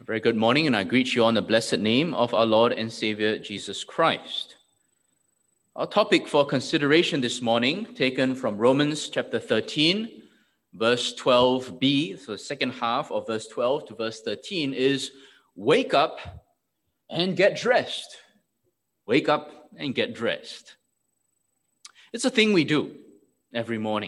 Very good morning, and I greet you all in the blessed name of our Lord and Savior, Jesus Christ. Our topic for consideration this morning, taken from Romans chapter 13, verse 12b, so the second half of verse 12 to verse 13, is wake up and get dressed. Wake up and get dressed. It's a thing we do every morning,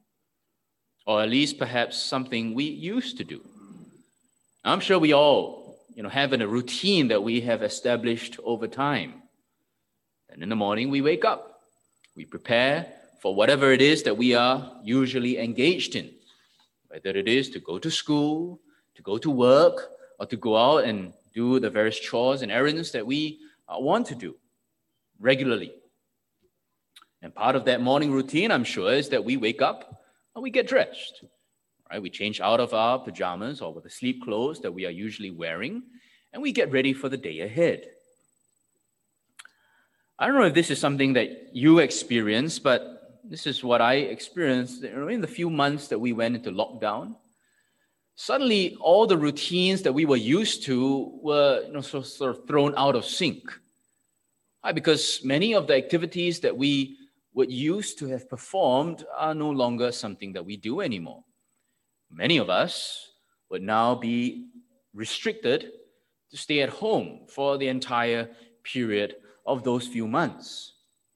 or at least perhaps something we used to do. I'm sure we all, have a routine that we have established over time. And in the morning, we wake up. We prepare for whatever it is that we are usually engaged in, whether it is to go to school, to go to work, or to go out and do the various chores and errands that we want to do regularly. And part of that morning routine, I'm sure, is that we wake up and we get dressed. Right, we change out of our pajamas or with the sleep clothes that we are usually wearing, and we get ready for the day ahead. I don't know if this is something that you experience, but this is what I experienced in the few months that we went into lockdown. Suddenly, all the routines that we were used to were sort of thrown out of sync. Right, because many of the activities that we would used to have performed are no longer something that we do anymore. Many of us would now be restricted to stay at home for the entire period of those few months.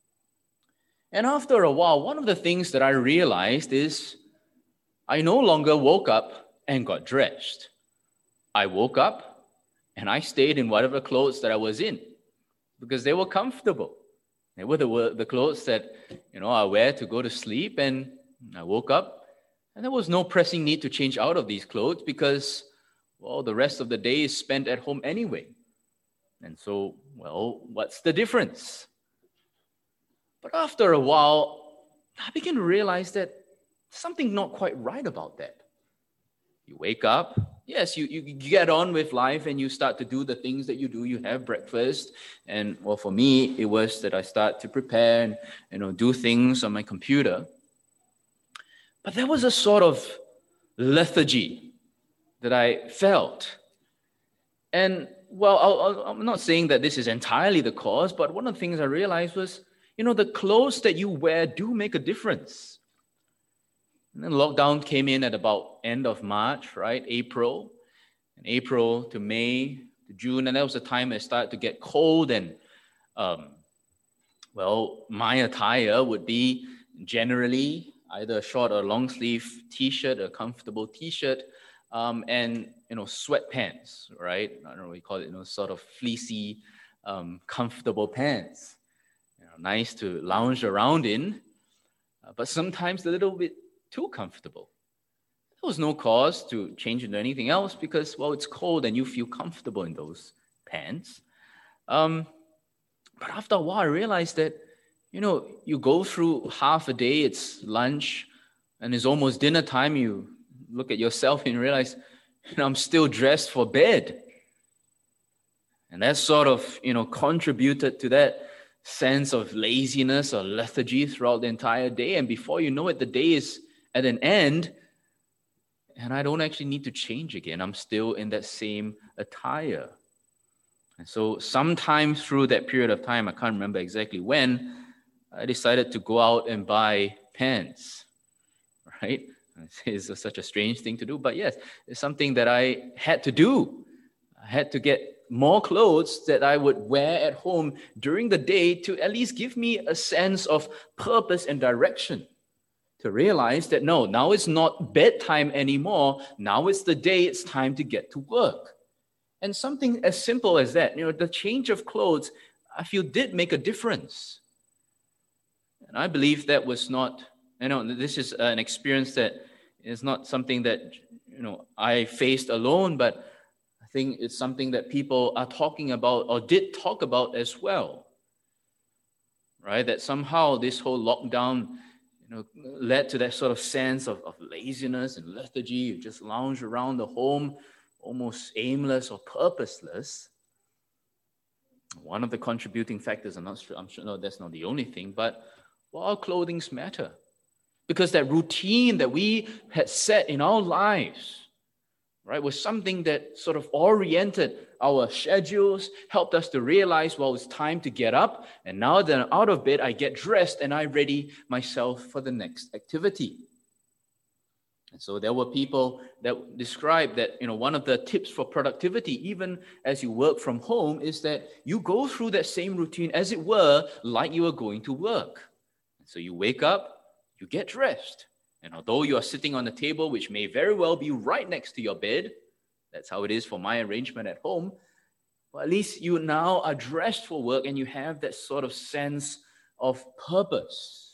And after a while, one of the things that I realized is I no longer woke up and got dressed. I woke up and I stayed in whatever clothes that I was in because they were comfortable. They were the clothes that I wear to go to sleep, and I woke up. And there was no pressing need to change out of these clothes because, the rest of the day is spent at home anyway. And so, what's the difference? But after a while, I began to realize that something not quite right about that. You wake up, yes, you get on with life and you start to do the things that you do. You have breakfast. And, for me, it was that I start to prepare and, do things on my computer. But there was a sort of lethargy that I felt. And, I'm not saying that this is entirely the cause, but one of the things I realized was, the clothes that you wear do make a difference. And then lockdown came in at about end of March, right? April to May to June. And that was the time it started to get cold. And, my attire would be generally either a short or long sleeve t-shirt, a comfortable t-shirt, and sweatpants, right? I don't know what you call it, sort of fleecy, comfortable pants. Nice to lounge around in, but sometimes a little bit too comfortable. There was no cause to change into anything else because, it's cold and you feel comfortable in those pants. But after a while, I realized that you go through half a day, it's lunch, and it's almost dinner time. You look at yourself and realize, I'm still dressed for bed. And that sort of, contributed to that sense of laziness or lethargy throughout the entire day. And before you know it, the day is at an end, and I don't actually need to change again. I'm still in that same attire. And so sometime through that period of time, I can't remember exactly when, I decided to go out and buy pants, right? It's such a strange thing to do, but yes, it's something that I had to do. I had to get more clothes that I would wear at home during the day to at least give me a sense of purpose and direction, to realize that no, now it's not bedtime anymore. Now it's the day, it's time to get to work. And something as simple as that, the change of clothes, I feel did make a difference. And I believe that was not, this is an experience that is not something that, I faced alone, but I think it's something that people are talking about or did talk about as well, right? That somehow this whole lockdown, led to that sort of sense of laziness and lethargy. You just lounge around the home, almost aimless or purposeless. One of the contributing factors, I'm sure no, that's not the only thing, but our clothings matter. Because that routine that we had set in our lives, right, was something that sort of oriented our schedules, helped us to realize, well, it's time to get up. And now that I'm out of bed, I get dressed and I ready myself for the next activity. And so there were people that described that, one of the tips for productivity, even as you work from home, is that you go through that same routine, as it were, like you are going to work. And so you wake up, you get dressed. And although you are sitting on a table, which may very well be right next to your bed, that's how it is for my arrangement at home, well, at least you now are dressed for work and you have that sort of sense of purpose.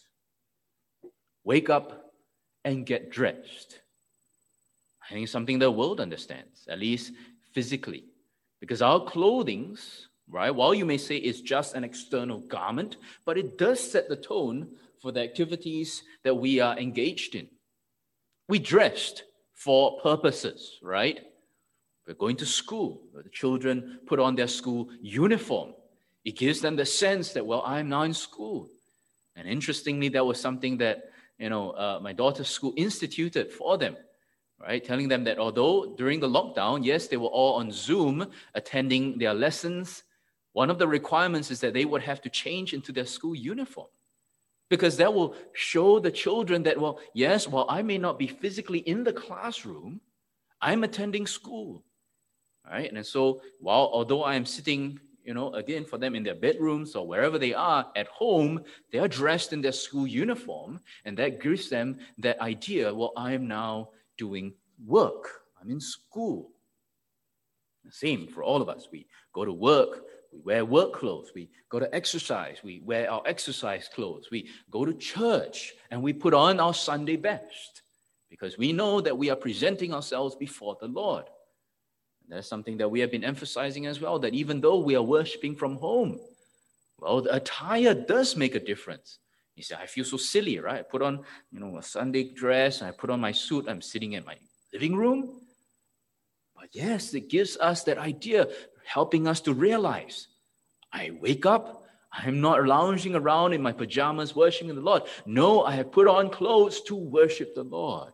Wake up and get dressed. I think it's something the world understands, at least physically. Because our clothing, right, while you may say it's just an external garment, but it does set the tone for the activities that we are engaged in. We dressed for purposes, right? We're going to school. The children put on their school uniform. It gives them the sense that, well, I'm now in school. And interestingly, that was something that, my daughter's school instituted for them, right? Telling them that although during the lockdown, yes, they were all on Zoom attending their lessons, one of the requirements is that they would have to change into their school uniform. Because that will show the children that, well, yes, while I may not be physically in the classroom, I'm attending school, right? And so although I am sitting, again, for them in their bedrooms or wherever they are at home, they are dressed in their school uniform, and that gives them that idea, well, I am now doing work. I'm in school. The same for all of us. We go to work. We wear work clothes. We go to exercise. We wear our exercise clothes. We go to church and we put on our Sunday best because we know that we are presenting ourselves before the Lord. And that's something that we have been emphasizing as well, that even though we are worshiping from home, well, the attire does make a difference. You say, I feel so silly, right? I put on, a Sunday dress, and I put on my suit. I'm sitting in my living room. But yes, it gives us that idea, helping us to realize, I wake up, I'm not lounging around in my pajamas worshiping the Lord. No, I have put on clothes to worship the Lord.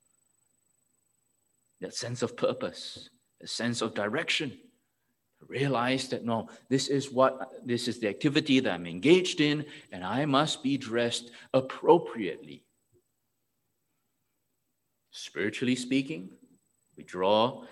That sense of purpose, a sense of direction. Realize that, no, this is the activity that I'm engaged in, and I must be dressed appropriately. Spiritually speaking, we draw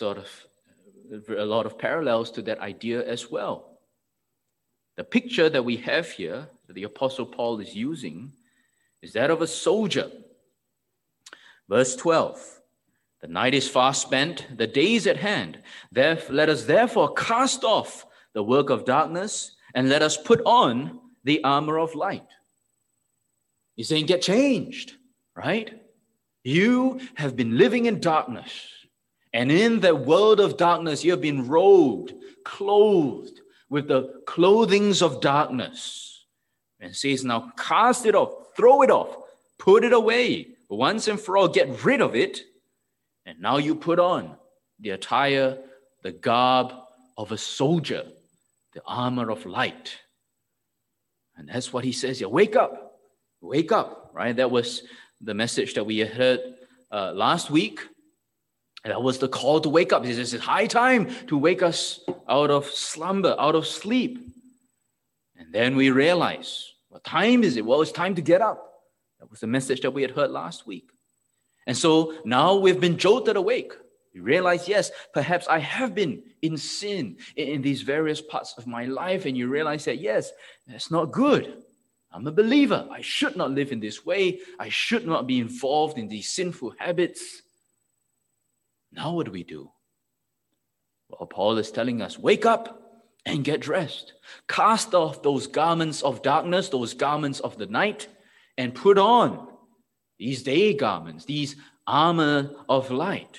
a lot of parallels to that idea as well. The picture that we have here, that the Apostle Paul is using, is that of a soldier. Verse 12, the night is fast spent, the day is at hand. Let us therefore cast off the work of darkness and let us put on the armor of light. He's saying, get changed, right? You have been living in darkness. And in the world of darkness, you have been robed, clothed with the clothings of darkness. And it says, now cast it off, throw it off, put it away. Once and for all, get rid of it. And now you put on the attire, the garb of a soldier, the armor of light. And that's what he says here. Wake up, right? That was the message that we heard last week. That was the call to wake up. He says it's high time to wake us out of slumber, out of sleep. And then we realize, what time is it? Well, it's time to get up. That was the message that we had heard last week. And so now we've been jolted awake. We realize, yes, perhaps I have been in sin in these various parts of my life. And you realize that, yes, that's not good. I'm a believer. I should not live in this way. I should not be involved in these sinful habits. Now what do we do? Well, Paul is telling us, wake up and get dressed. Cast off those garments of darkness, those garments of the night, and put on these day garments, these armor of light.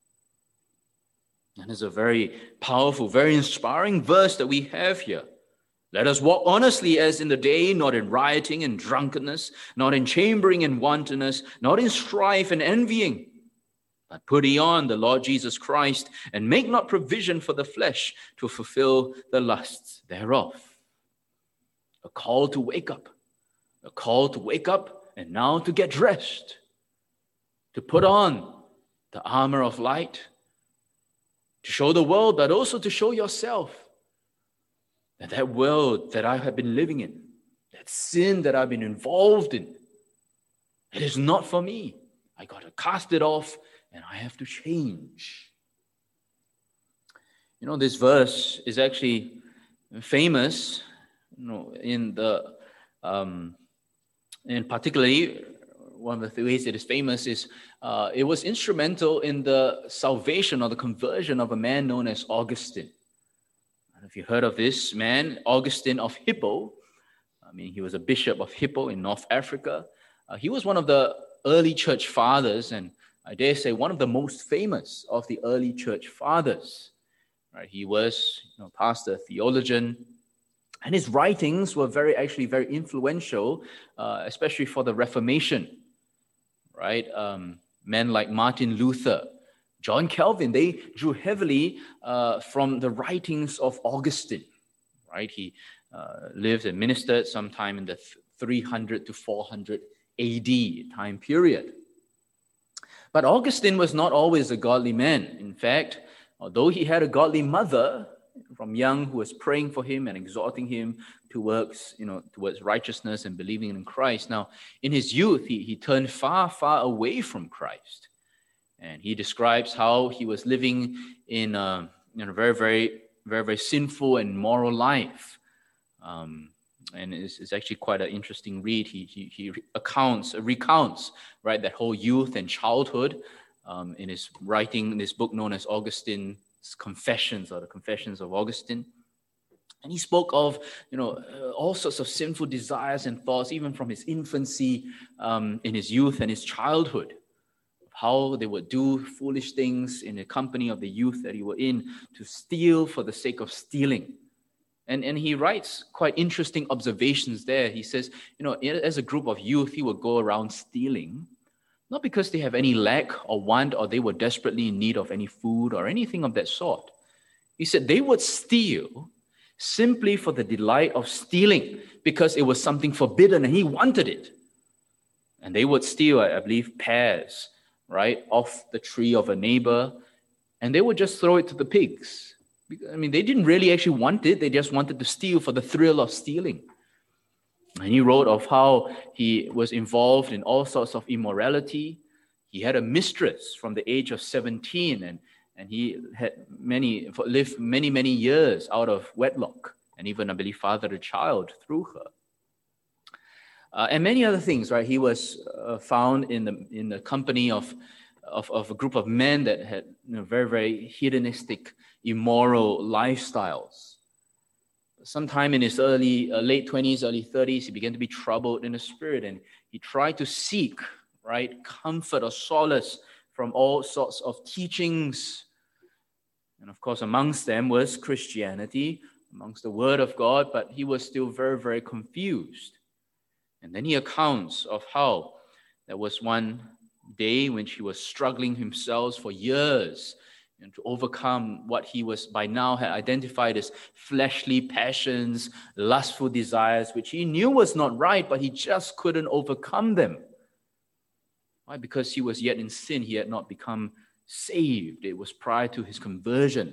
And it's a very powerful, very inspiring verse that we have here. Let us walk honestly as in the day, not in rioting and drunkenness, not in chambering and wantonness, not in strife and envying. But put ye on the Lord Jesus Christ, and make not provision for the flesh to fulfill the lusts thereof. A call to wake up. A call to wake up and now to get dressed. To put on the armor of light. to show the world, but also to show yourself that world that I have been living in, that sin that I've been involved in, it is not for me. I got to cast it off and I have to change. This verse is actually famous, in particularly one of the ways it is famous is it was instrumental in the salvation or the conversion of a man known as Augustine. I don't know if you heard of this man, Augustine of Hippo. He was a bishop of Hippo in North Africa. He was one of the early church fathers, and I dare say one of the most famous of the early church fathers. Right? He was pastor, theologian, and his writings were very influential, especially for the Reformation. Right? Men like Martin Luther, John Calvin, they drew heavily from the writings of Augustine. Right? He lived and ministered sometime in the 300 to 400 AD time period. But Augustine was not always a godly man. In fact, although he had a godly mother from young who was praying for him and exhorting him towards righteousness and believing in Christ. Now, in his youth, he turned far, far away from Christ. And he describes how he was living in a very, very, very, very sinful and immoral life. And it's actually quite an interesting read. He recounts, right, that whole youth and childhood in his writing, this book known as Augustine's Confessions, or the Confessions of Augustine. And he spoke of, all sorts of sinful desires and thoughts, even from his infancy, in his youth and his childhood, how they would do foolish things in the company of the youth that he were in, to steal for the sake of stealing. And he writes quite interesting observations there. He says, as a group of youth, he would go around stealing, not because they have any lack or want, or they were desperately in need of any food or anything of that sort. He said they would steal simply for the delight of stealing, because it was something forbidden and he wanted it. And they would steal, I believe, pears, right, off the tree of a neighbor, and they would just throw it to the pigs. They didn't really actually want it. They just wanted to steal for the thrill of stealing. And he wrote of how he was involved in all sorts of immorality. He had a mistress from the age of 17, and he had lived many, many years out of wedlock, and even, I believe, fathered a child through her. And many other things, right? He was found in the company of a group of men that had very, very hedonistic, immoral lifestyles. Sometime in his late 20s, early 30s, he began to be troubled in the spirit, and he tried to seek, right, comfort or solace from all sorts of teachings. And of course, amongst them was Christianity, amongst the Word of God, but he was still very, very confused. And then he accounts of how there was one day when he was struggling himself for years to overcome what he was by now had identified as fleshly passions, lustful desires, which he knew was not right, but he just couldn't overcome them. Why? Because he was yet in sin. He had not become saved. It was prior to his conversion.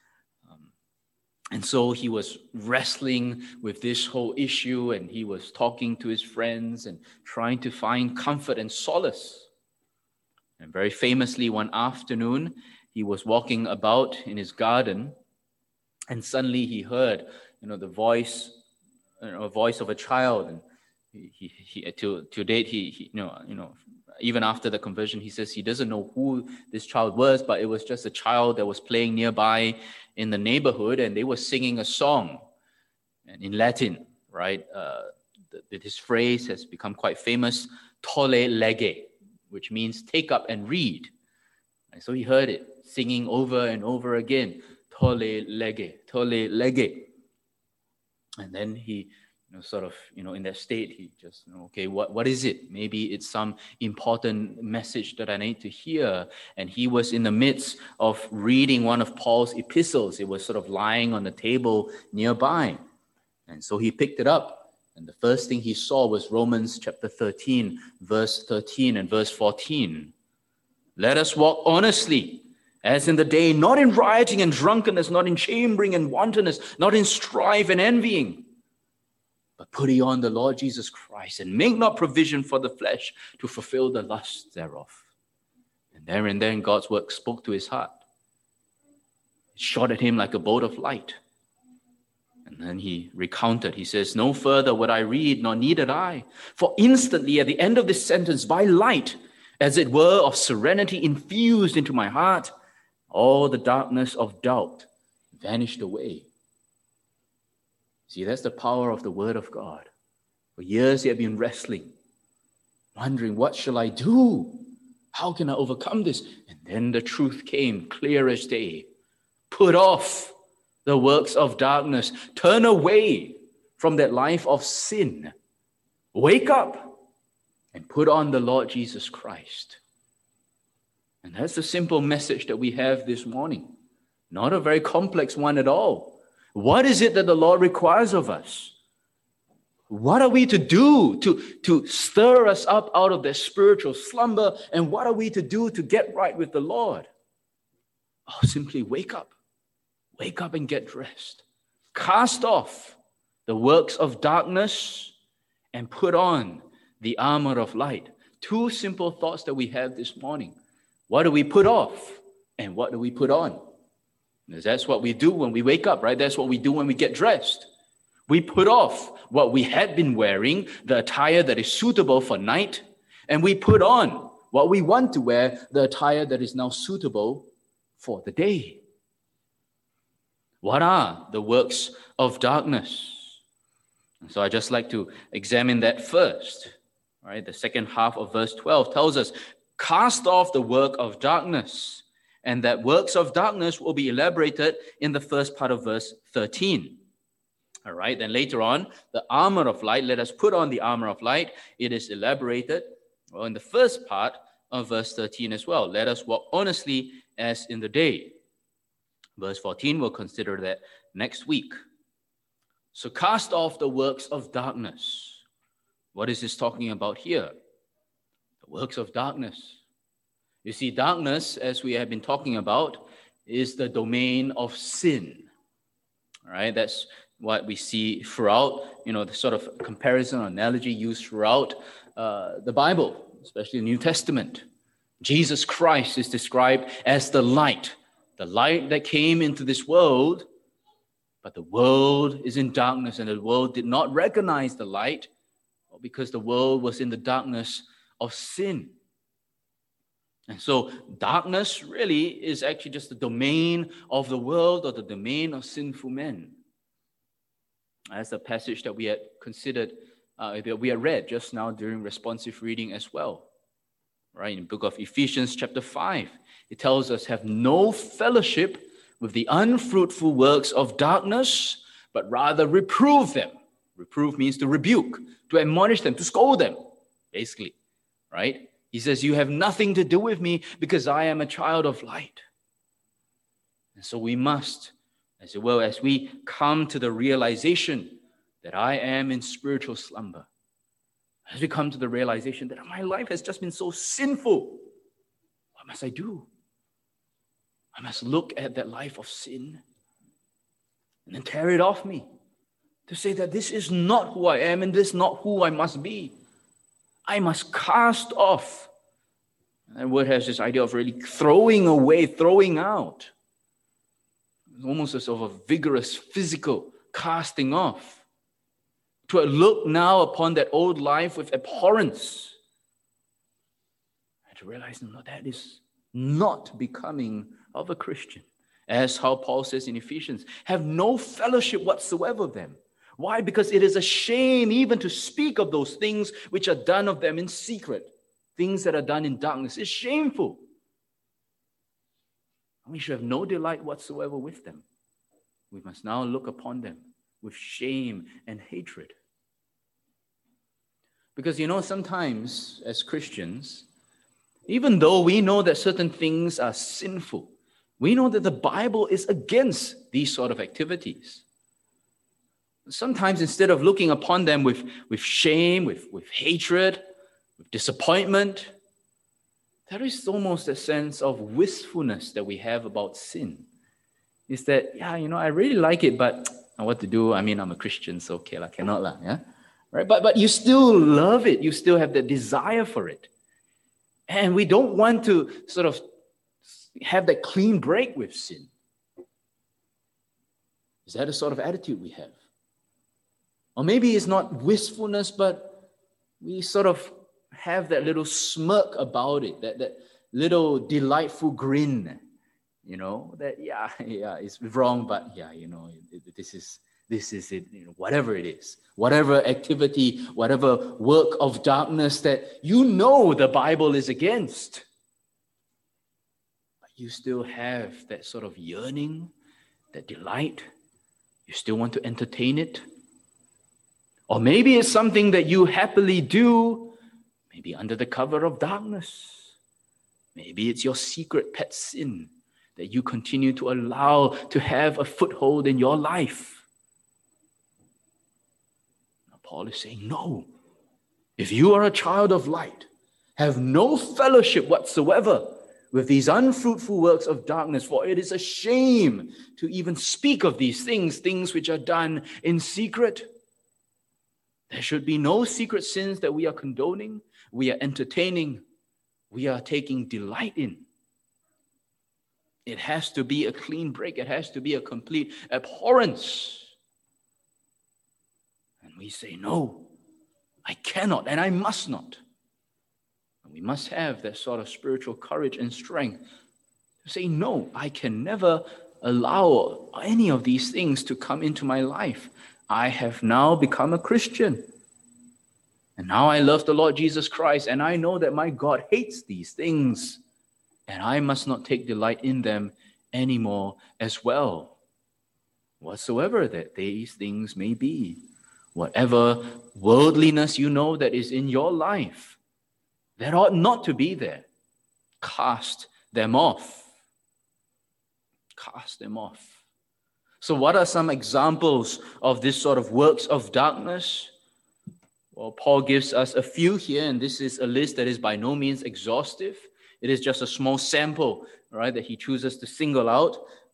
And so he was wrestling with this whole issue, and he was talking to his friends and trying to find comfort and solace. And very famously, one afternoon, he was walking about in his garden, and suddenly he heard, the voice, a voice of a child. And to date, even after the conversion, he says he doesn't know who this child was, but it was just a child that was playing nearby in the neighborhood, and they were singing a song, and in Latin, right? This phrase has become quite famous, "Tolle lege," which means take up and read. And so he heard it singing over and over again, "Tolle lege, tolle lege." And then he, in that state, he just, okay, what is it? Maybe it's some important message that I need to hear. And he was in the midst of reading one of Paul's epistles. It was sort of lying on the table nearby. And so he picked it up. And the first thing he saw was Romans chapter 13, verse 13 and verse 14. "Let us walk honestly as in the day, not in rioting and drunkenness, not in chambering and wantonness, not in strife and envying, but put ye on the Lord Jesus Christ, and make not provision for the flesh to fulfill the lusts thereof. And there and then God's word spoke to his heart. It shot at him like a bolt of light. And then he recounted. He says, no further would I read, nor needed I. For instantly at the end of this sentence, by light, as it were of serenity infused into my heart, all the darkness of doubt vanished away. See, that's the power of the word of God. For years he had been wrestling, wondering, what shall I do? How can I overcome this? And then the truth came clear as day. Put off the works of darkness. Turn away from that life of sin. Wake up and put on the Lord Jesus Christ. And that's the simple message that we have this morning. Not a very complex one at all. What is it that the Lord requires of us? What are we to do to stir us up out of that spiritual slumber? And what are we to do to get right with the Lord? Oh, simply wake up. Wake up and get dressed. Cast off the works of darkness and put on the armor of light. Two simple thoughts that we have this morning. What do we put off and what do we put on? Because that's what we do when we wake up, right? That's what we do when we get dressed. We put off what we had been wearing, the attire that is suitable for night, and we put on what we want to wear, the attire that is now suitable for the day. What are the works of darkness? And so I'd just like to examine that first. All right, the second half of verse 12 tells us, cast off the work of darkness. And that works of darkness will be elaborated in the first part of verse 13. All right, then later on, the armor of light, let us put on the armor of light. It is elaborated in the first part of verse 13 as well. Let us walk honestly as in the day. Verse 14, we'll consider that next week. So cast off the works of darkness. What is this talking about here? The works of darkness. You see, darkness, as we have been talking about, is the domain of sin. All right, that's what we see throughout, the sort of comparison or analogy used throughout the Bible, especially the New Testament. Jesus Christ is described as the light that came into this world, but the world is in darkness, and the world did not recognize the light because the world was in the darkness of sin. And so darkness really is actually just the domain of the world or the domain of sinful men. That's the passage that we had considered, that we had read just now during responsive reading as well. Right, in the book of Ephesians chapter 5, it tells us, have no fellowship with the unfruitful works of darkness, but rather reprove them. Reprove means to rebuke, to admonish them, to scold them, basically, right? He says, you have nothing to do with me because I am a child of light. And so we must, as well as we come to the realization that I am in spiritual slumber, as we come to the realization that my life has just been so sinful, what must I do? I must look at that life of sin and then tear it off me to say that this is not who I am and this is not who I must be. I must cast off. And that word has this idea of really throwing away, throwing out. It's almost as of a vigorous physical casting off. To look now upon that old life with abhorrence. And to realize, no, that is not becoming of a Christian. As how Paul says in Ephesians, have no fellowship whatsoever with them. Why? Because it is a shame even to speak of those things which are done of them in secret. Things that are done in darkness. It's shameful. And we should have no delight whatsoever with them. We must now look upon them with shame and hatred. Because, sometimes as Christians, even though we know that certain things are sinful, we know that the Bible is against these sort of activities. Sometimes instead of looking upon them with shame, with hatred, with disappointment, there is almost a sense of wistfulness that we have about sin. Is that, I really like it, but what to do? I mean, I'm a Christian, so okay, cannot, yeah? Right? But you still love it. You still have the desire for it. And we don't want to sort of have that clean break with sin. Is that the sort of attitude we have? Or maybe it's not wistfulness, but we sort of have that little smirk about it, that little delightful grin, that, it's wrong, but this is it, whatever it is, whatever activity, whatever work of darkness that the Bible is against. But you still have that sort of yearning, that delight. You still want to entertain it. Or maybe it's something that you happily do, maybe under the cover of darkness. Maybe it's your secret pet sin that you continue to allow to have a foothold in your life. Now, Paul is saying, no. If you are a child of light, have no fellowship whatsoever with these unfruitful works of darkness, for it is a shame to even speak of these things which are done in secret. There should be no secret sins that we are condoning, we are entertaining, we are taking delight in. It has to be a clean break. It has to be a complete abhorrence. And we say, no, I cannot and I must not. And we must have that sort of spiritual courage and strength to say, no, I can never allow any of these things to come into my life. I have now become a Christian. And now I love the Lord Jesus Christ, and I know that my God hates these things, and I must not take delight in them anymore as well. Whatsoever that these things may be, whatever worldliness that is in your life, that ought not to be there, cast them off. Cast them off. So what are some examples of this sort of works of darkness? Well, Paul gives us a few here, and this is a list that is by no means exhaustive. It is just a small sample, right, that he chooses to single out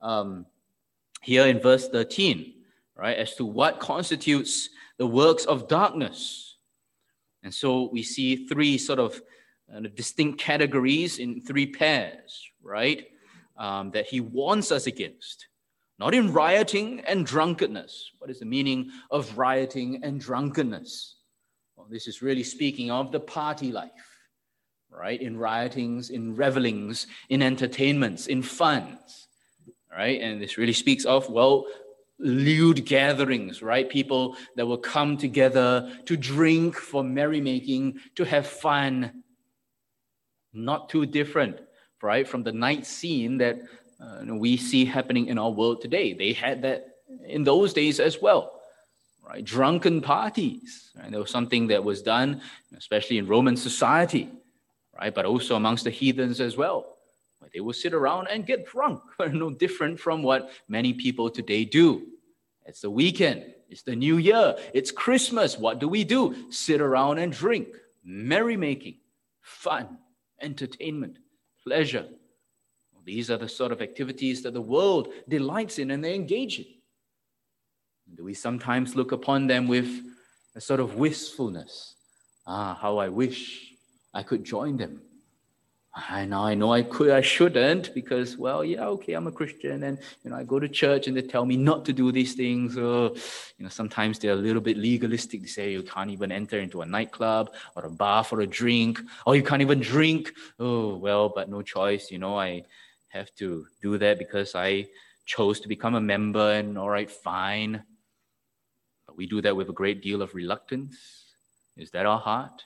here in verse 13, right, as to what constitutes the works of darkness. And so we see three sort of distinct categories in three pairs, right, that he warns us against. Not in rioting and drunkenness. What is the meaning of rioting and drunkenness? Well, this is really speaking of the party life, right? In riotings, in revelings, in entertainments, in funs, right? And this really speaks of, lewd gatherings, right? People that will come together to drink for merrymaking, to have fun. Not too different, right, from the night scene that we see happening in our world today. They had that in those days as well, right? Drunken parties. Right? There was something that was done, especially in Roman society, right? But also amongst the heathens as well. Where they will sit around and get drunk, no different from what many people today do. It's the weekend. It's the new year. It's Christmas. What do? Sit around and drink. Merrymaking, fun, entertainment, pleasure. These are the sort of activities that the world delights in and they engage in. Do we sometimes look upon them with a sort of wistfulness? How I wish I could join them. I know I could, I shouldn't, because, I'm a Christian and, I go to church and they tell me not to do these things. Sometimes they're a little bit legalistic. They say you can't even enter into a nightclub or a bar for a drink, or you can't even drink. But no choice, I have to do that because I chose to become a member, and all right, fine. But we do that with a great deal of reluctance. Is that our heart?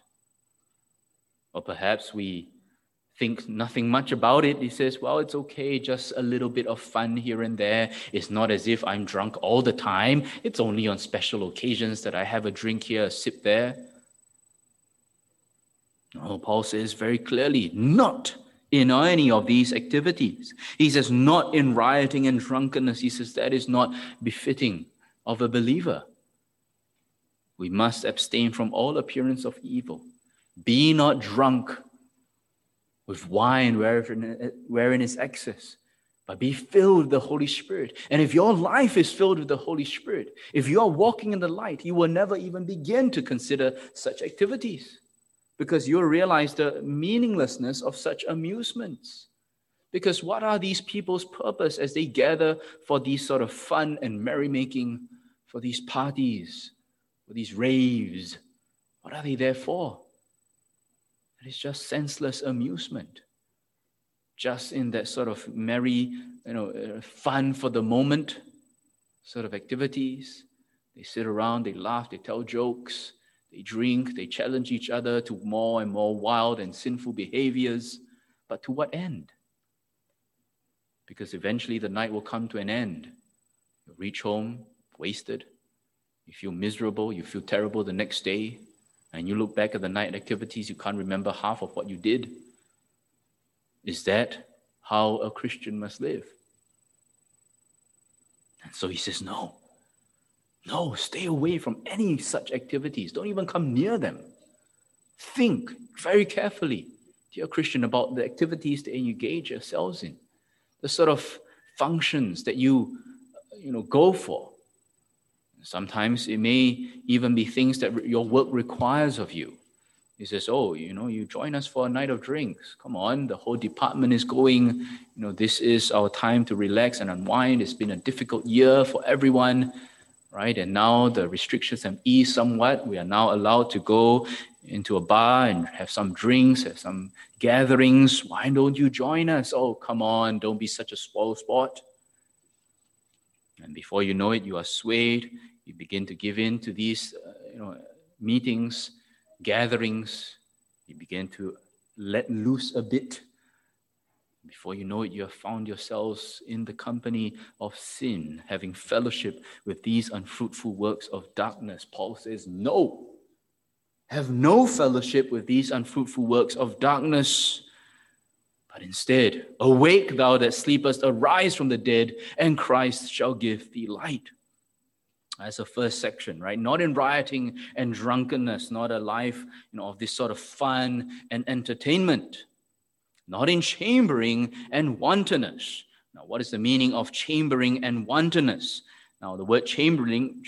Or perhaps we think nothing much about it. He says, it's okay, just a little bit of fun here and there. It's not as if I'm drunk all the time. It's only on special occasions that I have a drink here, a sip there. No, Paul says very clearly, not in any of these activities. He says, not in rioting and drunkenness. He says that is not befitting of a believer. We must abstain from all appearance of evil. Be not drunk with wine wherein is excess, but be filled with the Holy Spirit. And if your life is filled with the Holy Spirit, if you are walking in the light, you will never even begin to consider such activities, because you'll realize the meaninglessness of such amusements. Because what are these people's purpose as they gather for these sort of fun and merrymaking, for these parties, for these raves? What are they there for? It is just senseless amusement. Just in that sort of merry, fun for the moment sort of activities. They sit around, they laugh, they tell jokes, they drink, they challenge each other to more and more wild and sinful behaviors. But to what end? Because eventually the night will come to an end. You reach home wasted. You feel miserable, you feel terrible the next day. And you look back at the night activities, you can't remember half of what you did. Is that how a Christian must live? And so he says, no, stay away from any such activities. Don't even come near them. Think very carefully, dear Christian, about the activities that you engage yourselves in, the sort of functions that you go for. Sometimes it may even be things that your work requires of you. He says, you join us for a night of drinks. Come on, the whole department is going. This is our time to relax and unwind. It's been a difficult year for everyone, right? And now the restrictions have eased somewhat. We are now allowed to go into a bar and have some drinks, have some gatherings. Why don't you join us? Oh, come on, don't be such a spoil sport. And before you know it, you are swayed. You begin to give in to these, meetings, gatherings. You begin to let loose a bit. Before you know it, you have found yourselves in the company of sin, having fellowship with these unfruitful works of darkness. Paul says, no. Have no fellowship with these unfruitful works of darkness. But instead, awake thou that sleepest, arise from the dead, and Christ shall give thee light. That's the first section, right? Not in rioting and drunkenness, not a life, of this sort of fun and entertainment. Not in chambering and wantonness. Now, what is the meaning of chambering and wantonness? Now, the word chambering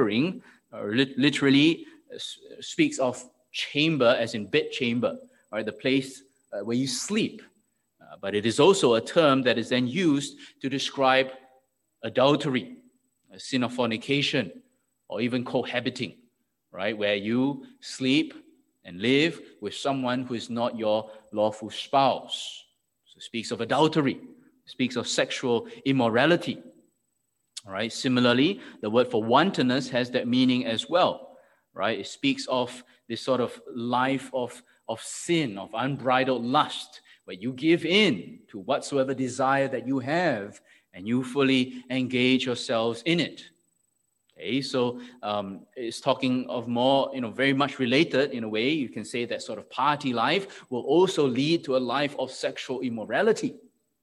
literally speaks of chamber as in bed chamber, right? The place where you sleep. But it is also a term that is then used to describe adultery, a sin of fornication, or even cohabiting, right? Where you sleep and live with someone who is not your lawful spouse. So it speaks of adultery, it speaks of sexual immorality. All right. Similarly, the word for wantonness has that meaning as well, right? It speaks of this sort of life of sin, of unbridled lust, where you give in to whatsoever desire that you have and you fully engage yourselves in it. Okay, so it's talking of more, very much related in a way. You can say that sort of party life will also lead to a life of sexual immorality.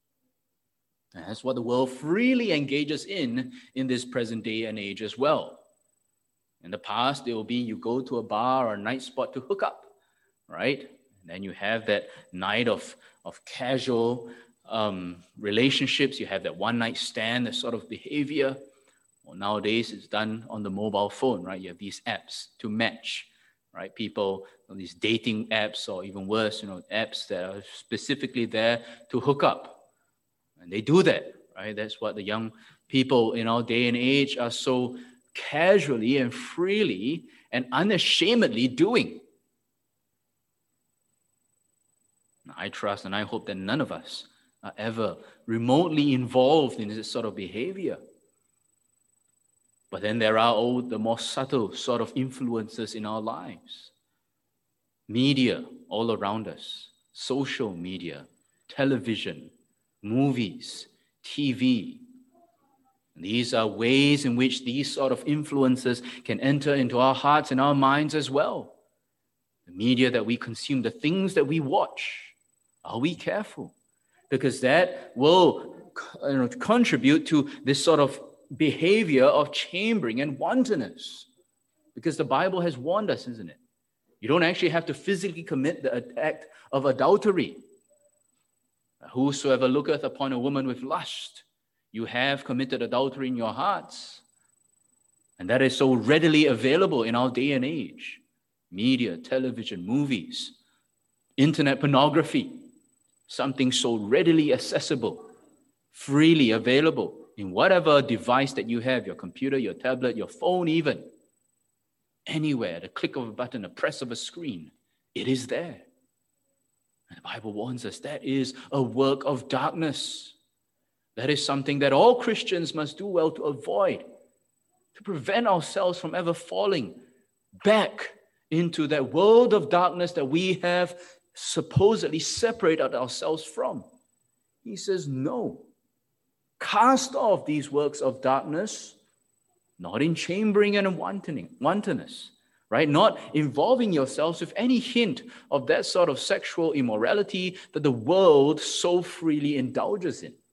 And that's what the world freely engages in this present day and age as well. In the past, it will be you go to a bar or a night spot to hook up, right? And then you have that night of casual relationships. You have that one night stand, that sort of behavior. Well, nowadays, it's done on the mobile phone, right? You have these apps to match, right? People on these dating apps, or even worse, apps that are specifically there to hook up. And they do that, right? That's what the young people in our day and age are so casually and freely and unashamedly doing. I trust and I hope that none of us are ever remotely involved in this sort of behavior. But then there are all the more subtle sort of influences in our lives. Media all around us, social media, television, movies, TV. These are ways in which these sort of influences can enter into our hearts and our minds as well. The media that we consume, the things that we watch, are we careful? Because that will contribute to this sort of behavior of chambering and wantonness. Because the Bible has warned us, isn't it? You don't actually have to physically commit the act of adultery. Whosoever looketh upon a woman with lust, you have committed adultery in your hearts. And that is so readily available in our day and age. Media, television, movies, internet pornography, something so readily accessible, freely available in whatever device that you have, your computer, your tablet, your phone even. Anywhere, the click of a button, a press of a screen, it is there. And the Bible warns us that is a work of darkness. That is something that all Christians must do well to avoid, to prevent ourselves from ever falling back into that world of darkness that we have supposedly separated ourselves from. He says, no. Cast off these works of darkness, not in chambering and wantonness, right? Not involving yourselves with any hint of that sort of sexual immorality that the world so freely indulges in.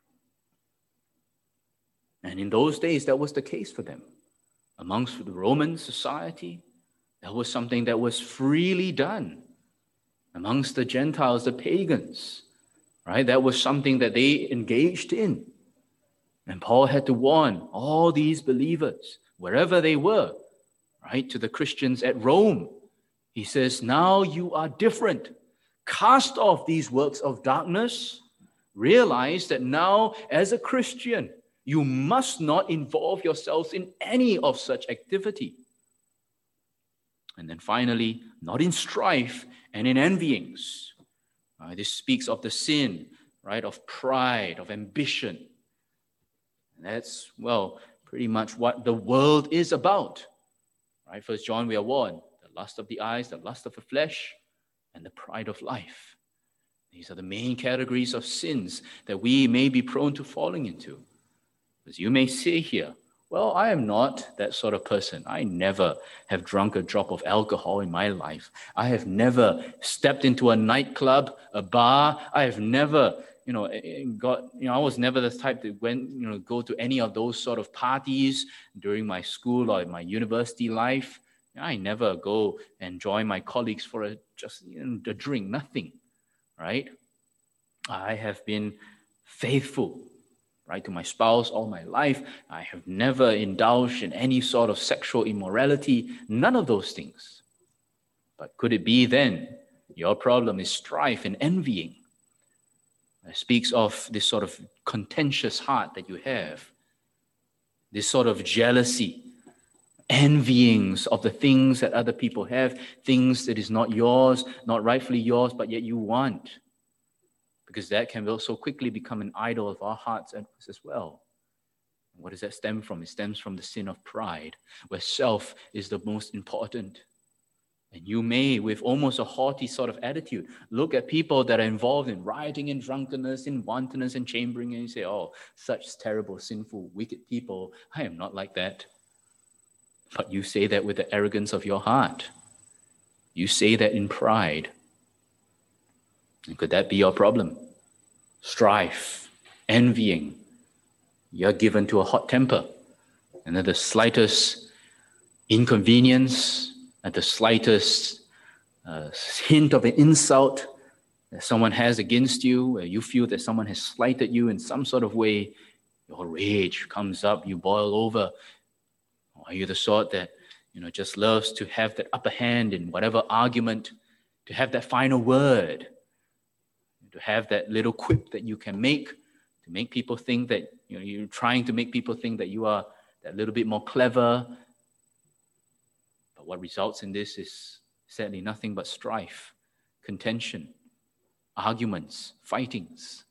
And in those days, that was the case for them. Amongst the Roman society, that was something that was freely done. Amongst the Gentiles, the pagans, right? That was something that they engaged in. And Paul had to warn all these believers, wherever they were, right, to the Christians at Rome. He says, now you are different. Cast off these works of darkness. Realize that now, as a Christian, you must not involve yourselves in any of such activity. And then finally, not in strife and in envyings. This speaks of the sin, right, of pride, of ambition. And that's, well, pretty much what the world is about. Right? 1 John, we are warned, the lust of the eyes, the lust of the flesh, and the pride of life. These are the main categories of sins that we may be prone to falling into. As you may say here, well, I am not that sort of person. I never have drunk a drop of alcohol in my life. I have never stepped into a nightclub, a bar. I have never, I was never the type that go to any of those sort of parties during my school or my university life. I never go and join my colleagues for a drink, nothing, right? I have been faithful, right, to my spouse all my life. I have never indulged in any sort of sexual immorality, none of those things. But could it be then your problem is strife and envying? It speaks of this sort of contentious heart that you have, this sort of jealousy, envyings of the things that other people have, things that is not yours, not rightfully yours, but yet you want. Because that can also quickly become an idol of our hearts as well. What does that stem from? It stems from the sin of pride, where self is the most important. And you may, with almost a haughty sort of attitude, look at people that are involved in rioting and drunkenness, in wantonness and chambering, and you say, oh, such terrible, sinful, wicked people. I am not like that. But you say that with the arrogance of your heart. You say that in pride. And could that be your problem? Strife, envying. You're given to a hot temper. And at the slightest inconvenience, at the slightest hint of an insult that someone has against you, where you feel that someone has slighted you in some sort of way, your rage comes up, you boil over. Or are you the sort that just loves to have that upper hand in whatever argument, to have that final word, to have that little quip that you can make, to make people think that you're trying to make people think that you are that little bit more clever? But what results in this is sadly nothing but strife, contention, arguments, fightings.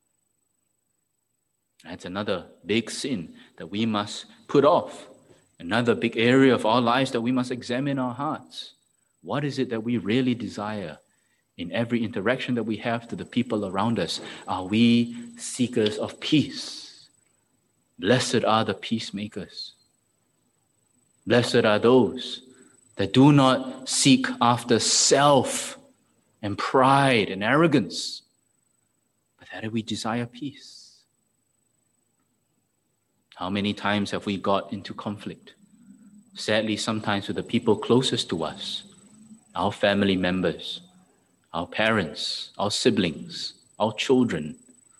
That's another big sin that we must put off. Another big area of our lives that we must examine our hearts. What is it that we really desire in every interaction that we have to the people around us? Are we seekers of peace? Blessed are the peacemakers. Blessed are those that do not seek after self and pride and arrogance, but that we desire peace. How many times have we got into conflict? Sadly, sometimes with the people closest to us, our family members, our parents, our siblings, our children,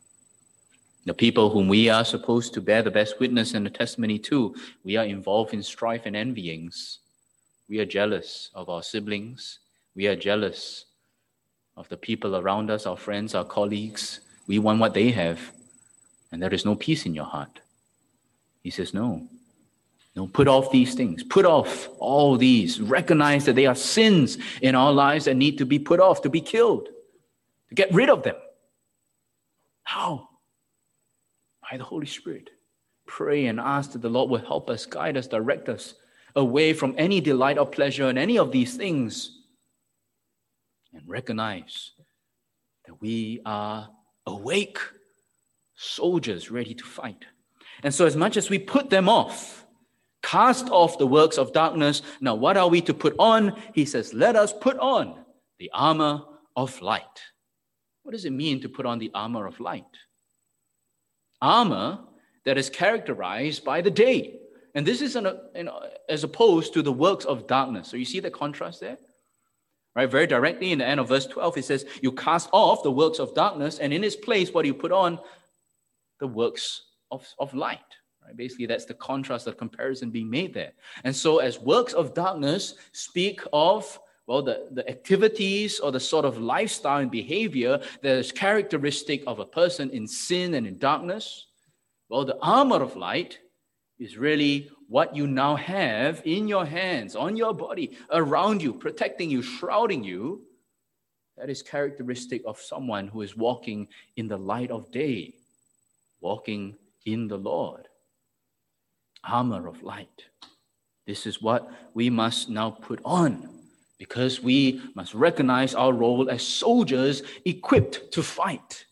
the people whom we are supposed to bear the best witness and the testimony to. We are involved in strife and envyings. We are jealous of our siblings. We are jealous of the people around us, our friends, our colleagues. We want what they have, and there is no peace in your heart. He says, no, put off these things. Put off all these. Recognize that they are sins in our lives that need to be put off, to be killed, to get rid of them. How? By the Holy Spirit. Pray and ask that the Lord will help us, guide us, direct us away from any delight or pleasure in any of these things. And recognize that we are awake soldiers ready to fight. And so as much as we put them off, cast off the works of darkness, now what are we to put on? He says, let us put on the armor of light. What does it mean to put on the armor of light? Armor that is characterized by the day. And this is as opposed to the works of darkness. So you see the contrast there? Right, very directly in the end of verse 12, it says, you cast off the works of darkness, and in its place, what do you put on? The works of light. Right? Basically, that's the contrast, the comparison being made there. And so as works of darkness speak of, well, the activities or the sort of lifestyle and behavior that is characteristic of a person in sin and in darkness, well, the armor of light is really what you now have in your hands, on your body, around you, protecting you, shrouding you. That is characteristic of someone who is walking in the light of day, walking in the Lord. Armor of light. This is what we must now put on, because we must recognize our role as soldiers equipped to fight.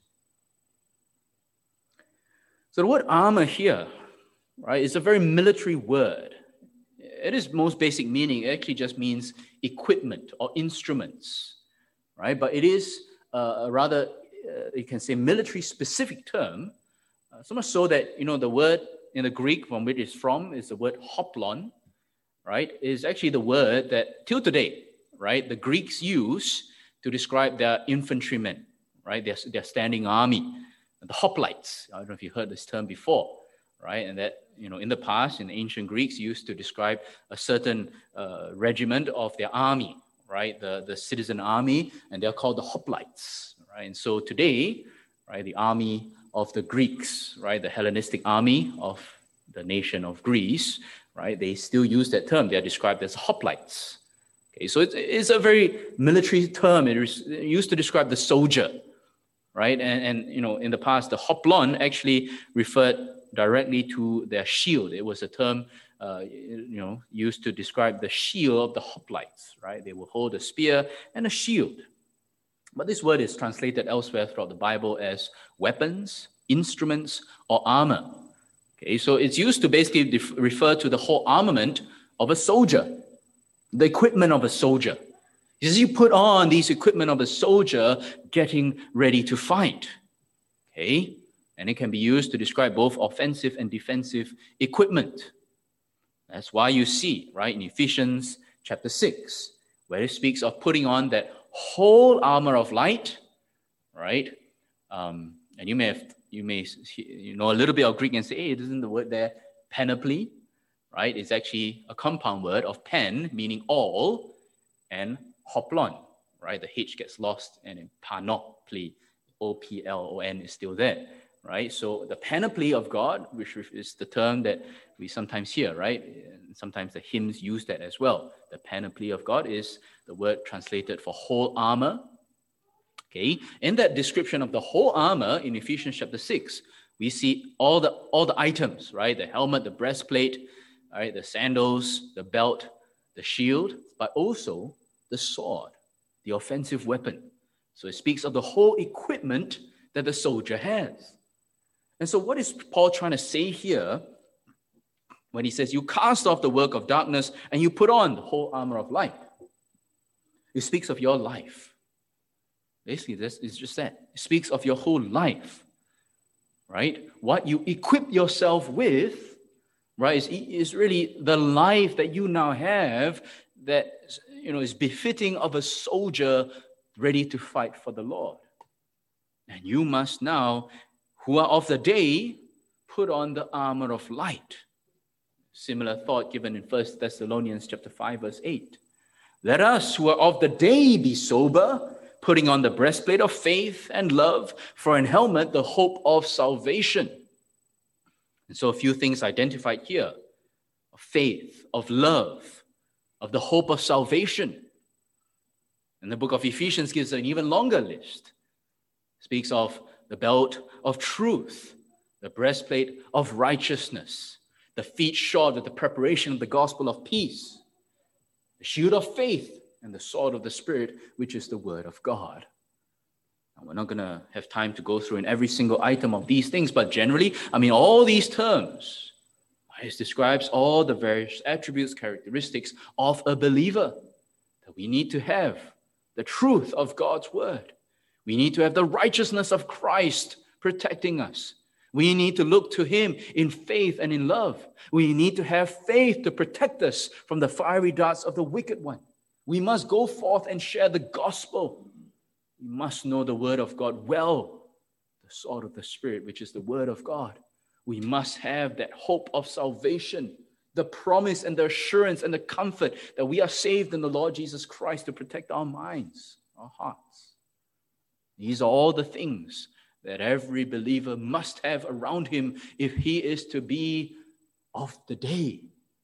So the word armor here, right, is a very military word. It is most basic meaning. It actually just means equipment or instruments, right? But it is a rather, you can say, military specific term, so much so that, the word in the Greek from which it's from is the word hoplon, right? Is actually the word that till today, right, the Greeks use to describe their infantrymen, right? Their standing army, the hoplites. I don't know if you heard this term before. Right, and that, in the past, in ancient Greeks, used to describe a certain regiment of their army, right, the citizen army, and they're called the hoplites, right? And so today, right, the army of the Greeks, right, the Hellenistic army of the nation of Greece, right, they still use that term. They're described as hoplites. Okay, so it's a very military term. It is used to describe the soldier, right? And in the past, the hoplon actually referred directly to their shield. It was a term, used to describe the shield of the hoplites, right? They will hold a spear and a shield. But this word is translated elsewhere throughout the Bible as weapons, instruments, or armor. Okay, so it's used to basically refer to the whole armament of a soldier, the equipment of a soldier. He says, you put on these equipment of a soldier getting ready to fight. Okay? And it can be used to describe both offensive and defensive equipment. That's why you see, right, in Ephesians chapter 6, where it speaks of putting on that whole armor of light, right? And you may know a little bit of Greek and say, hey, isn't the word there panoply, right? It's actually a compound word of pan, meaning all, and hoplon, right? The H gets lost, and in panoply, O-P-L-O-N is still there. Right, so the panoply of God, which is the term that we sometimes hear, right? And sometimes the hymns use that as well. The panoply of God is the word translated for whole armor. Okay, in that description of the whole armor in Ephesians chapter 6, we see all the items, right? The helmet, the breastplate, right? The sandals, the belt, the shield, but also the sword, the offensive weapon. So it speaks of the whole equipment that the soldier has. And so what is Paul trying to say here when he says you cast off the work of darkness and you put on the whole armor of light? It speaks of your life. Basically, this is just that. It speaks of your whole life, right? What you equip yourself with, right, is really the life that you now have that, is befitting of a soldier ready to fight for the Lord. And you must now, who are of the day, put on the armor of light. Similar thought given in 1 Thessalonians chapter 5, verse 8. Let us who are of the day be sober, putting on the breastplate of faith and love, for in helmet the hope of salvation. And so a few things identified here: of faith, of love, of the hope of salvation. And the book of Ephesians gives an even longer list. It speaks of the belt of truth, the breastplate of righteousness, the feet shod with the preparation of the gospel of peace, the shield of faith, and the sword of the Spirit, which is the word of God. Now, we're not going to have time to go through in every single item of these things, but generally, all these terms, it describes all the various attributes, characteristics of a believer that we need to have. The truth of God's word. We need to have the righteousness of Christ protecting us. We need to look to him in faith and in love. We need to have faith to protect us from the fiery darts of the wicked one. We must go forth and share the gospel. We must know the word of God well, the sword of the Spirit, which is the word of God. We must have that hope of salvation, the promise and the assurance and the comfort that we are saved in the Lord Jesus Christ to protect our minds, our hearts. These are all the things that every believer must have around him if he is to be of the day.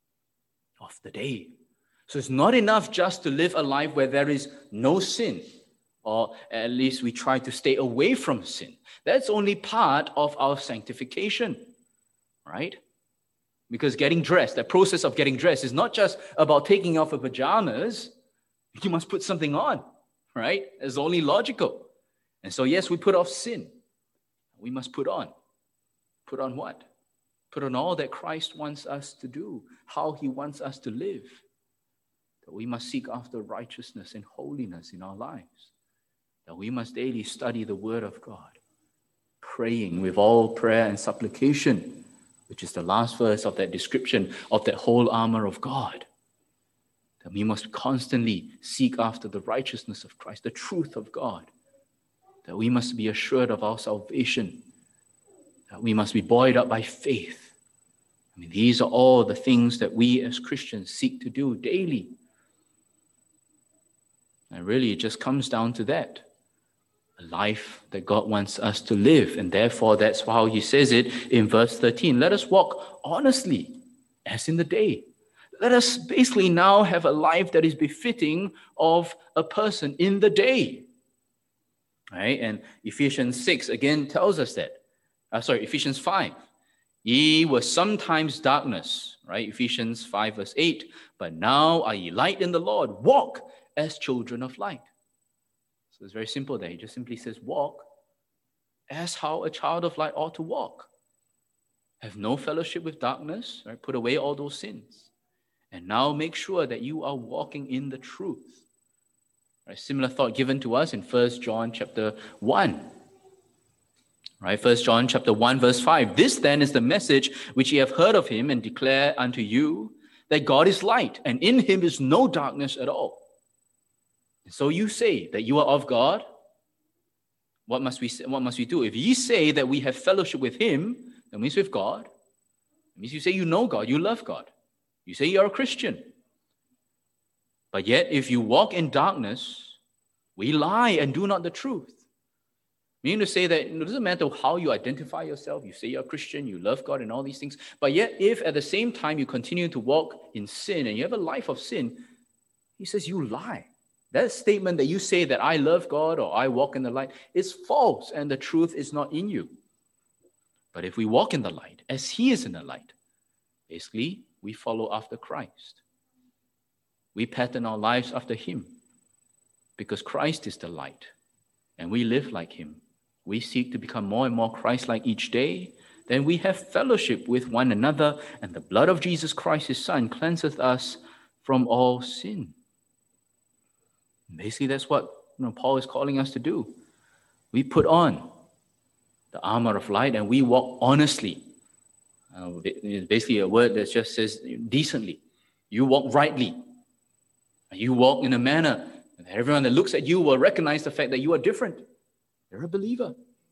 Of the day. So it's not enough just to live a life where there is no sin, or at least we try to stay away from sin. That's only part of our sanctification, right? Because getting dressed, that process of getting dressed is not just about taking off your pajamas. You must put something on, right? It's only logical. And so yes, we put off sin. We must put on. Put on what? Put on all that Christ wants us to do, how he wants us to live. That we must seek after righteousness and holiness in our lives. That we must daily study the word of God, praying with all prayer and supplication, which is the last verse of that description of that whole armor of God. That we must constantly seek after the righteousness of Christ, the truth of God. That we must be assured of our salvation. That we must be buoyed up by faith. These are all the things that we as Christians seek to do daily. And really, it just comes down to that. A life that God wants us to live. And therefore, that's how he says it in verse 13. Let us walk honestly as in the day. Let us basically now have a life that is befitting of a person in the day. Right? And Ephesians 6 again tells us that. Ephesians 5. Ye were sometimes darkness. Right? Ephesians 5 verse 8. But now are ye light in the Lord. Walk as children of light. So it's very simple there. He just simply says, walk as how a child of light ought to walk. Have no fellowship with darkness, right? Put away all those sins. And now make sure that you are walking in the truth. Right? Similar thought given to us in 1 John chapter 1. Right? 1 John chapter 1 verse 5. This then is the message which ye have heard of him and declare unto you, that God is light, and in him is no darkness at all. So you say that you are of God. What must we do? If ye say that we have fellowship with him, that means with God. It means you say you know God, you love God. You say you're a Christian. But yet, if you walk in darkness, we lie and do not the truth. Meaning to say that it doesn't matter how you identify yourself, you say you're a Christian, you love God and all these things, but yet if at the same time you continue to walk in sin and you have a life of sin, he says you lie. That statement that you say that I love God or I walk in the light is false and the truth is not in you. But if we walk in the light as he is in the light, basically we follow after Christ. We pattern our lives after him because Christ is the light and we live like him. We seek to become more and more Christ-like each day. Then we have fellowship with one another, and the blood of Jesus Christ, his Son, cleanseth us from all sin. Basically, that's what Paul is calling us to do. We put on the armor of light and we walk honestly. It's basically a word that just says decently. You walk rightly. You walk in a manner that everyone that looks at you will recognize the fact that you are different. You're a believer.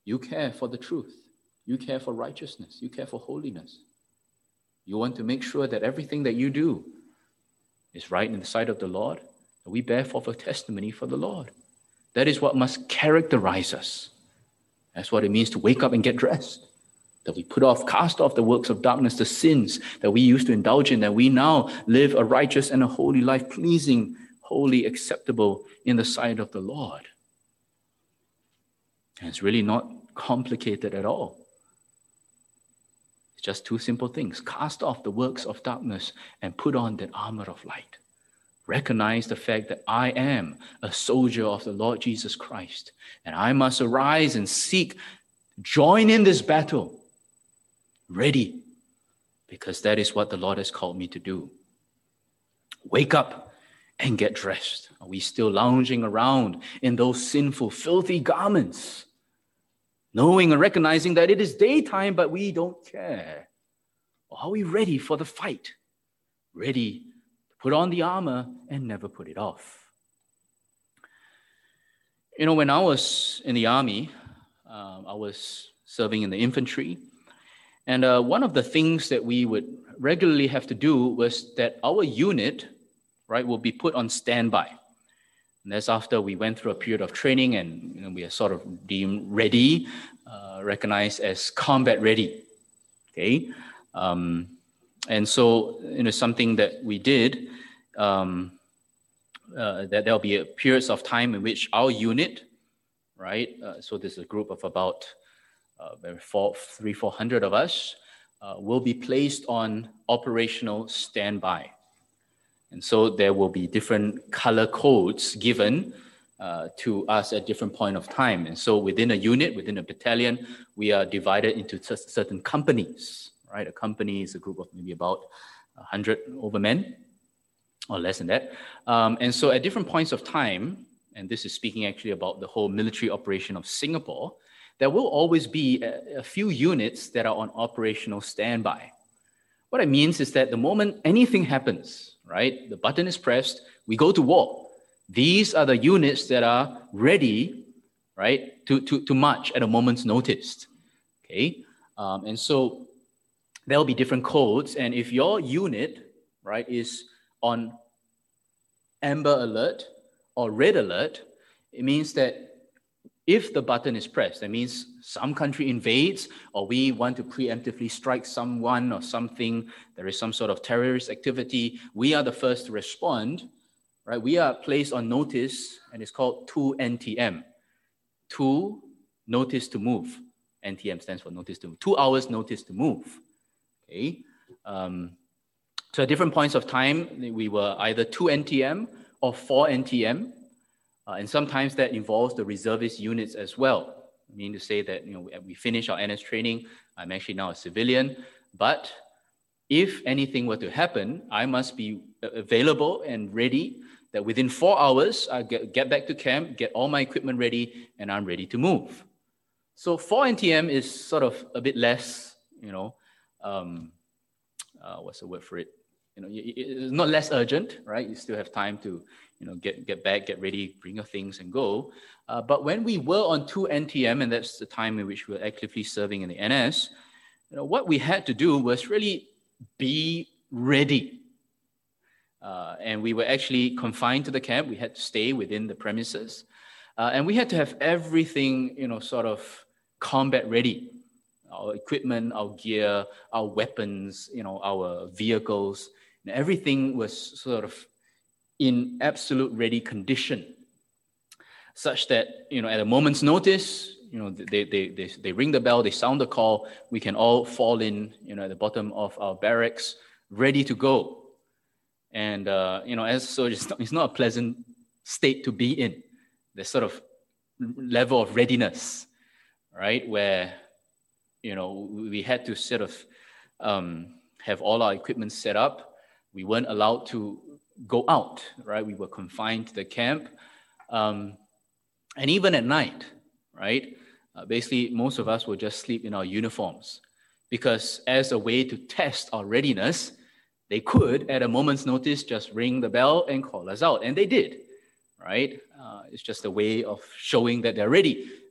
You care for the truth. You care for righteousness. You care for holiness. You want to make sure that everything that you do is right in the sight of the Lord. And we bear forth a testimony for the Lord. That is what must characterize us. That's what it means to wake up and get dressed. That we cast off the works of darkness, the sins that we used to indulge in, that we now live a righteous and a holy life, pleasing, holy, acceptable in the sight of the Lord. And it's really not complicated at all. It's just two simple things. Cast off the works of darkness and put on that armor of light. Recognize the fact that I am a soldier of the Lord Jesus Christ, and I must arise and seek, join in this battle, ready, because that is what the Lord has called me to do. Wake up and get dressed. Are we still lounging around in those sinful, filthy garments, knowing and recognizing that it is daytime, but we don't care? Or are we ready for the fight? Ready to put on the armor and never put it off? You know, when I was in the army, I was serving in the infantry. And one of the things that we would regularly have to do was that our unit, right, will be put on standby. And that's after we went through a period of training and we are sort of deemed ready, recognized as combat ready. Okay? And so, something that we did, that there'll be periods of time in which our unit, right, so there's a group of about 300-400 of us, will be placed on operational standby. And so there will be different color codes given to us at different point of time. And so within a unit, within a battalion, we are divided into certain companies, right? A company is a group of maybe about 100 over men or less than that. And so at different points of time, and this is speaking actually about the whole military operation of Singapore, there will always be a few units that are on operational standby. What it means is that the moment anything happens, right, the button is pressed, we go to war. These are the units that are ready, right, to march at a moment's notice. Okay, and so there'll be different codes, and if your unit, right, is on amber alert or red alert, it means that if the button is pressed, that means some country invades or we want to preemptively strike someone or something, there is some sort of terrorist activity, we are the first to respond, right? We are placed on notice, and it's called 2 NTM. 2 notice to move. NTM stands for notice to move. 2 hours notice to move. Okay. So at different points of time, we were either 2 NTM or 4 NTM. And sometimes that involves the reservist units as well. I mean to say that, we finish our NS training. I'm actually now a civilian. But if anything were to happen, I must be available and ready, that within 4 hours, I get back to camp, get all my equipment ready, and I'm ready to move. So 4 NTM is sort of a bit less, what's the word for it? It's not less urgent, right? You still have time to, get back, get ready, bring your things and go. But when we were on 2 NTM, and that's the time in which we were actively serving in the NS, what we had to do was really be ready. And we were actually confined to the camp. We had to stay within the premises. And we had to have everything, sort of combat ready. Our equipment, our gear, our weapons, our vehicles, everything was sort of in absolute ready condition, such that, at a moment's notice, they ring the bell, they sound the call, we can all fall in, at the bottom of our barracks, ready to go. And, as soldiers, it's not a pleasant state to be in, this sort of level of readiness, right, where, we had to sort of have all our equipment set up. We weren't allowed to go out, right? We were confined to the camp. And even at night, right? Basically, most of us would just sleep in our uniforms because as a way to test our readiness, they could, at a moment's notice, just ring the bell and call us out. And they did, right? It's just a way of showing that they're ready.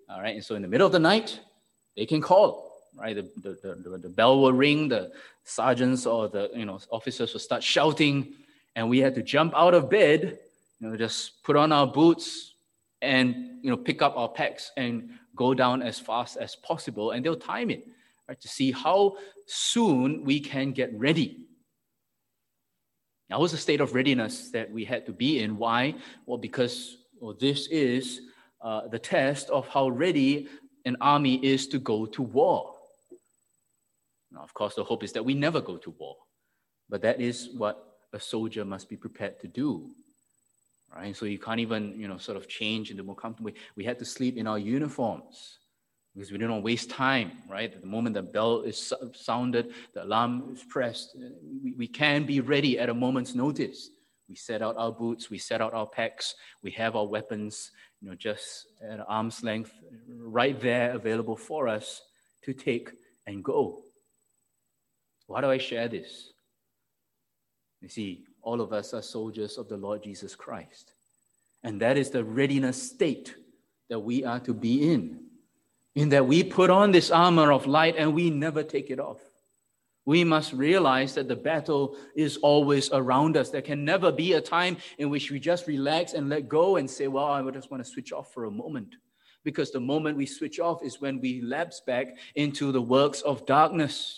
All right, and so in the middle of the night, they can call, right? The bell will ring, the sergeants or the officers will start shouting, and we had to jump out of bed, just put on our boots and pick up our packs and go down as fast as possible, and they'll time it, right, to see how soon we can get ready. That was a state of readiness that we had to be in. Why? Well, because this is the test of how ready an army is to go to war. Now, of course, the hope is that we never go to war, but that is what a soldier must be prepared to do. Right? So you can't even, sort of change into more comfortable. We had to sleep in our uniforms because we didn't want to waste time, right? At the moment the bell is sounded, the alarm is pressed, we can be ready at a moment's notice. We set out our boots, we set out our packs, we have our weapons, just at arm's length, right there available for us to take and go. Why do I share this? You see, all of us are soldiers of the Lord Jesus Christ. And that is the readiness state that we are to be in that we put on this armor of light and we never take it off. We must realize that the battle is always around us. There can never be a time in which we just relax and let go and say, well, I just want to switch off for a moment. Because the moment we switch off is when we lapse back into the works of darkness.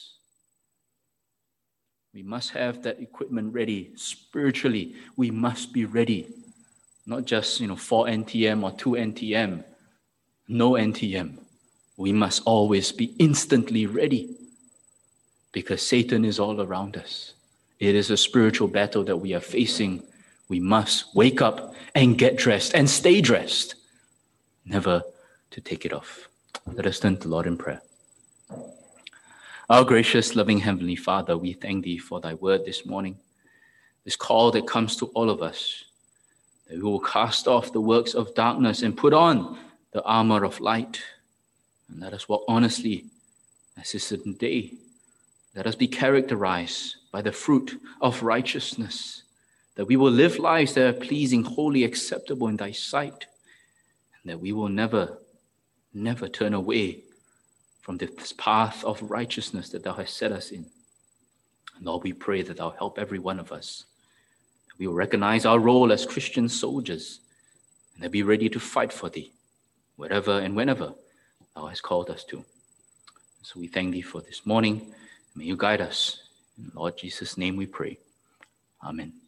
We must have that equipment ready spiritually. We must be ready. Not just, 4 NTM or 2 NTM. No NTM. We must always be instantly ready. Because Satan is all around us. It is a spiritual battle that we are facing. We must wake up and get dressed and stay dressed. Never to take it off. Let us turn to the Lord in prayer. Our gracious, loving Heavenly Father, we thank Thee for Thy word this morning. This call that comes to all of us, that we will cast off the works of darkness and put on the armor of light. And let us walk honestly as is the day. Let us be characterized by the fruit of righteousness, that we will live lives that are pleasing, holy, acceptable in Thy sight, and that we will never turn away from this path of righteousness that Thou hast set us in. And Lord, we pray that Thou help every one of us. That we will recognize our role as Christian soldiers and that be ready to fight for Thee, wherever and whenever Thou hast called us to. So we thank Thee for this morning. May You guide us. In Lord Jesus' name we pray. Amen.